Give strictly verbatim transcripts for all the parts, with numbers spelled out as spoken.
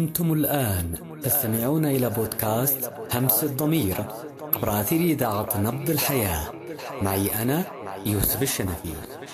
أنتم الآن تستمعون إلى بودكاست همس الضمير عبر أثير إذاعة نبض الحياة. معي أنا يوسف الشنفي.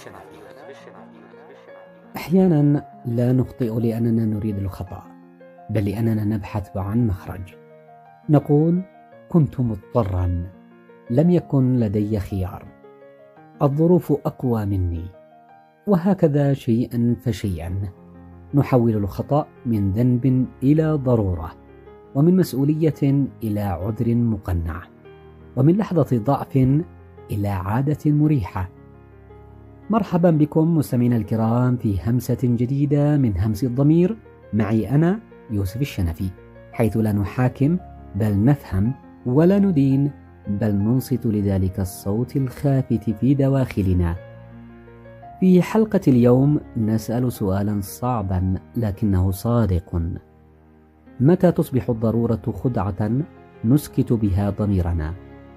أحيانا لا نخطئ لأننا نريد الخطأ، بل لأننا نبحث عن مخرج. نقول كنت مضطرا، لم يكن لدي خيار، الظروف أقوى مني، وهكذا شيئا فشيئا نحول الخطأ من ذنب إلى ضرورة، ومن مسؤولية إلى عذر مقنع، ومن لحظة ضعف إلى عادة مريحة. مرحبا بكم مستمعينا الكرام في همسة جديدة من همس الضمير، معي أنا يوسف الشنفي، حيث لا نحاكم بل نفهم، ولا ندين بل ننصت لذلك الصوت الخافت في دواخلنا. في حلقة اليوم نسأل سؤالا صعبا لكنه صادق: متى تصبح الضرورة خدعة نسكت بها ضميرنا؟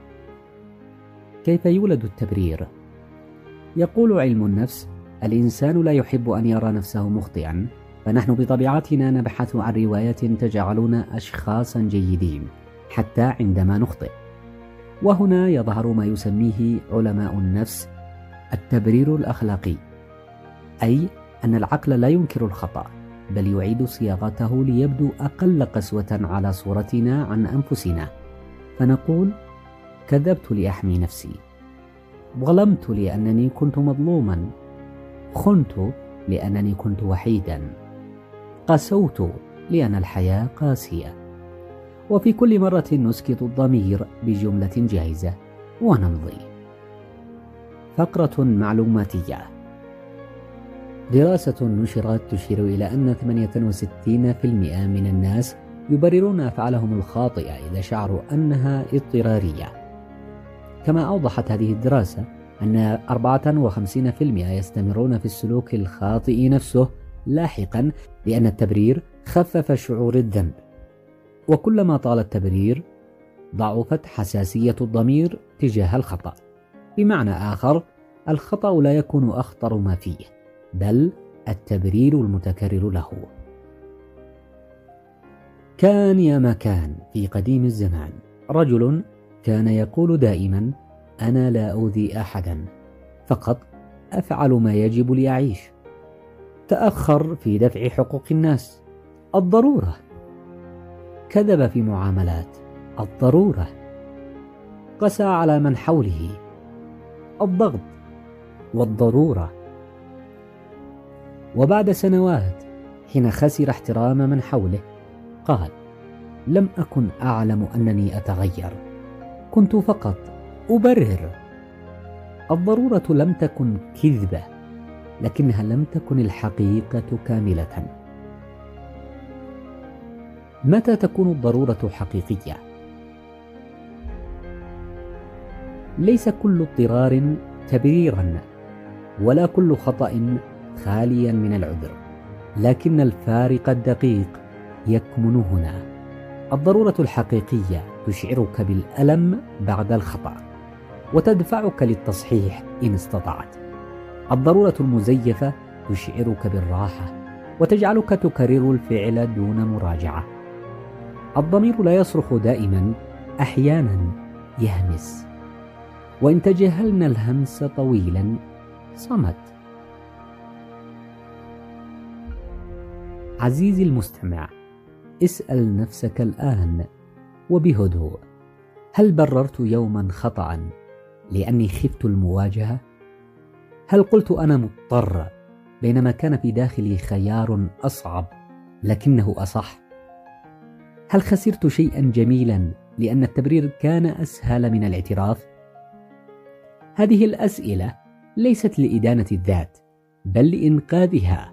كيف يولد التبرير؟ يقول علم النفس: الإنسان لا يحب أن يرى نفسه مخطئا، فنحن بطبيعتنا نبحث عن رواية تجعلنا أشخاصا جيدين حتى عندما نخطئ. وهنا يظهر ما يسميه علماء النفس التبرير الأخلاقي، أي أن العقل لا ينكر الخطأ، بل يعيد صياغته ليبدو أقل قسوة على صورتنا عن أنفسنا. فنقول: كذبت لأحمي نفسي، ظلمت لأنني كنت مظلوما، خنت لأنني كنت وحيدا، قسوت لأن الحياة قاسية. وفي كل مرة نسكت الضمير بجملة جاهزة ونمضي. فقرة معلوماتية: دراسة نشرت تشير إلى أن ثمانية وستين بالمئة من الناس يبررون أفعالهم الخاطئة إذا شعروا أنها اضطرارية. كما أوضحت هذه الدراسة أن أربعة وخمسين بالمئة يستمرون في السلوك الخاطئ نفسه لاحقا، لأن التبرير خفف شعور الذنب. وكلما طال التبرير ضعفت حساسية الضمير تجاه الخطأ. بمعنى آخر، الخطأ لا يكون أخطر ما فيه، بل التبرير المتكرر له. كان يا مكان في قديم الزمان رجل كان يقول دائما: أنا لا أؤذي أحدا، فقط أفعل ما يجب لأعيش. تأخر في دفع حقوق الناس، الضرورة. كذب في معاملات، الضرورة. قسى على من حوله، الضغط والضرورة. وبعد سنوات حين خسر احترام من حوله قال: لم أكن أعلم أنني أتغير، كنت فقط أبرر. الضرورة لم تكن كذبة، لكنها لم تكن الحقيقة كاملة. متى تكون الضرورة حقيقية؟ ليس كل اضطرار تبريرا، ولا كل خطأ خاليا من العذر، لكن الفارق الدقيق يكمن هنا. الضرورة الحقيقية تشعرك بالألم بعد الخطأ، وتدفعك للتصحيح إن استطعت. الضرورة المزيفة تشعرك بالراحة، وتجعلك تكرر الفعل دون مراجعة. الضمير لا يصرخ دائما، أحيانا يهمس، وإن تجاهلنا الهمس طويلا صمت. عزيزي المستمع، اسأل نفسك الآن وبهدوء: هل بررت يوما خطأ لأني خفت المواجهة؟ هل قلت أنا مضطر بينما كان في داخلي خيار أصعب لكنه أصح؟ هل خسرت شيئا جميلا لأن التبرير كان أسهل من الاعتراف؟ هذه الأسئلة ليست لإدانة الذات، بل لإنقاذها.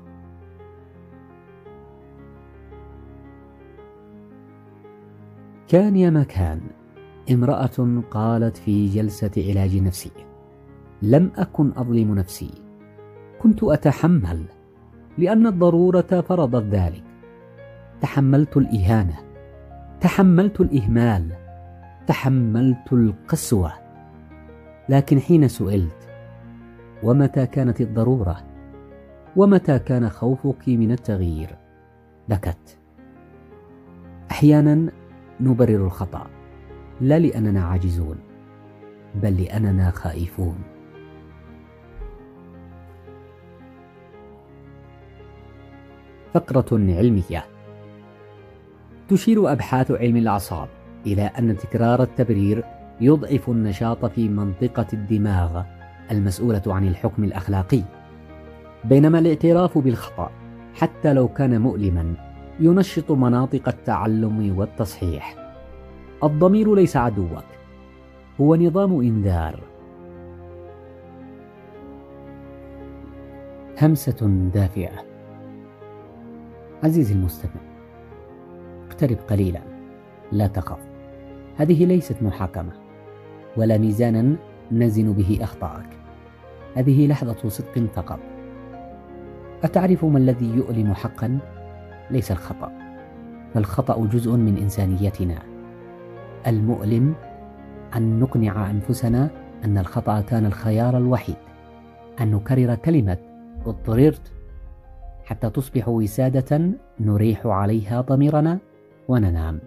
كان يا مكان امرأة قالت في جلسة علاج نفسي: لم أكن أظلم نفسي، كنت أتحمل لأن الضرورة فرضت ذلك. تحملت الإهانة، تحملت الإهمال، تحملت القسوة. لكن حين سئلت: ومتى كانت الضرورة؟ ومتى كان خوفك من التغيير؟ بكت. أحيانا نبرر الخطأ لا لأننا عاجزون، بل لأننا خائفون. فقرة علمية. تشير أبحاث علم الأعصاب إلى أن تكرار التبرير يضعف النشاط في منطقة الدماغ المسؤولة عن الحكم الأخلاقي، بينما الاعتراف بالخطأ حتى لو كان مؤلما ينشط مناطق التعلم والتصحيح. الضمير ليس عدوك، هو نظام إنذار. همسة دافئة. عزيزي المستمع، اقترب قليلا، لا تخف. هذه ليست محاكمة ولا ميزانا نزن به أخطائك، هذه لحظة صدق فقط. أتعرف ما الذي يؤلم حقا؟ ليس الخطأ، فالخطأ جزء من إنسانيتنا. المؤلم أن نقنع أنفسنا أن الخطأ كان الخيار الوحيد، أن نكرر كلمة اضطررت حتى تصبح وسادة نريح عليها ضميرنا وننام.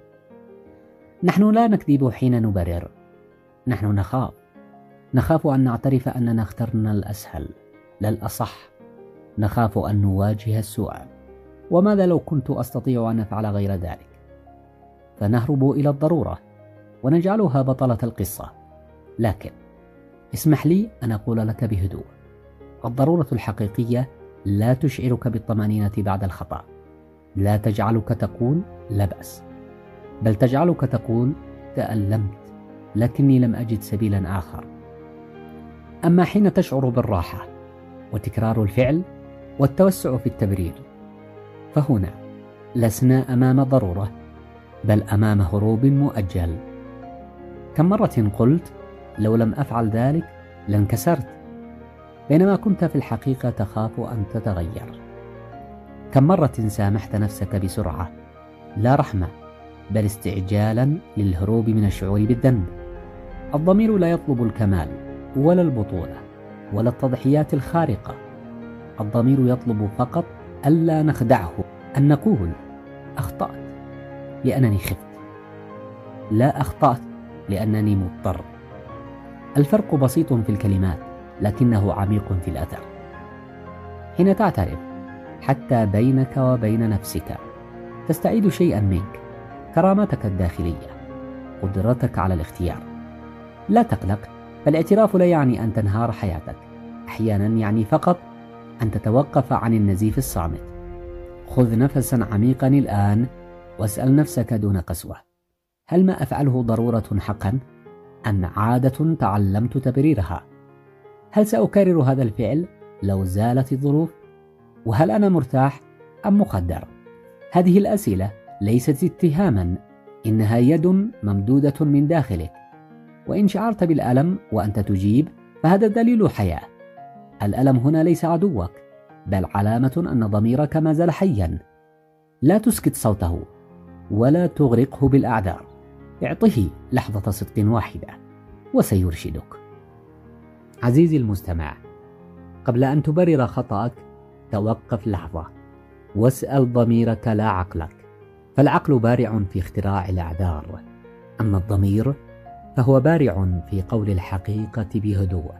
نحن لا نكذب حين نبرر، نحن نخاف نخاف أن نعترف أننا اخترنا الأسهل لا الأصح. نخاف أن نواجه السؤال: وماذا لو كنت أستطيع أن أفعل غير ذلك؟ فنهرب إلى الضرورة ونجعلها بطلة القصة. لكن اسمح لي أن أقول لك بهدوء: الضرورة الحقيقية لا تشعرك بالطمأنينة بعد الخطأ، لا تجعلك تقول لا بأس، بل تجعلك تقول تألمت لكني لم أجد سبيلا آخر. أما حين تشعر بالراحة وتكرار الفعل والتوسع في التبرير، فهنا لسنا أمام ضرورة بل أمام هروب مؤجل. كم مرة قلت لو لم أفعل ذلك لانكسرت، بينما كنت في الحقيقة تخاف أن تتغير. كم مرة سامحت نفسك بسرعة، لا رحمة بل استعجالا للهروب من الشعور بالذنب. الضمير لا يطلب الكمال ولا البطولة ولا التضحيات الخارقة. الضمير يطلب فقط ألا نخدعه، أن نقول أخطأت لأنني خفت، لا أخطأت لأنني مضطر. الفرق بسيط في الكلمات لكنه عميق في الأثر. حين تعترف حتى بينك وبين نفسك تستعيد شيئا منك، كرامتك الداخلية، قدرتك على الاختيار. لا تقلق، فالاعتراف لا يعني أن تنهار حياتك، أحيانا يعني فقط أن تتوقف عن النزيف الصامت. خذ نفسا عميقا الآن واسأل نفسك دون قسوة: هل ما أفعله ضرورة حقا أم عادة تعلمت تبريرها؟ هل سأكرر هذا الفعل لو زالت الظروف؟ وهل أنا مرتاح أم مخدر؟ هذه الأسئلة ليست اتهاما، إنها يد ممدودة من داخلك. وإن شعرت بالألم وأنت تجيب فهذا دليل حياة. الألم هنا ليس عدوك بل علامة أن ضميرك ما زال حيا. لا تسكت صوته ولا تغرقه بالأعذار، اعطه لحظة صدق واحدة وسيرشدك. عزيزي المستمع، قبل أن تبرر خطأك توقف لحظة واسأل ضميرك لا عقلك، فالعقل بارع في اختراع الأعذار، أما الضمير فهو بارع في قول الحقيقة بهدوء.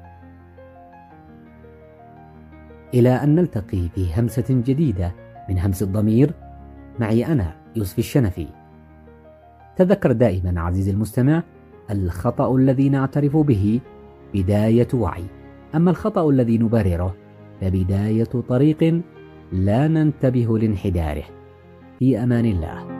إلى أن نلتقي في همسة جديدة من همس الضمير، معي أنا يوسف الشنفي. تذكر دائما عزيزي المستمع، الخطأ الذي نعترف به بداية وعي، أما الخطأ الذي نبرره فبداية طريق لا ننتبه لانحداره. في أمان الله.